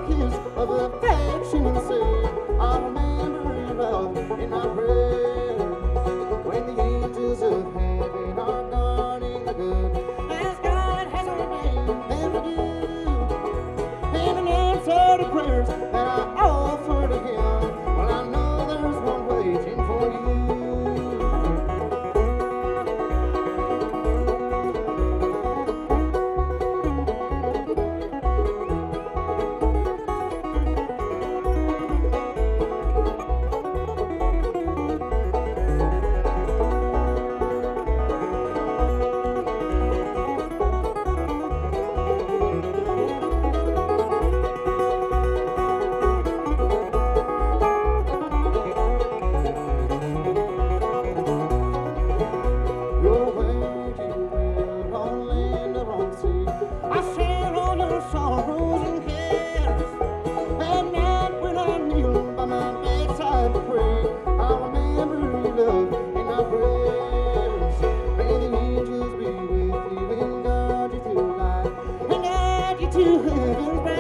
kiss of affection and say, I remember your love in my prayers. When the angels of heaven are guarding the good, as God has ordained them to do. And an answer to prayers that I offer to Him, well, I know there's one waiting for you. I share all your sorrows and cares. At night when I kneel by my bedside to pray, I remember your love in my prayers. May the angels be with you and guard you through life and guide you to heaven's bright.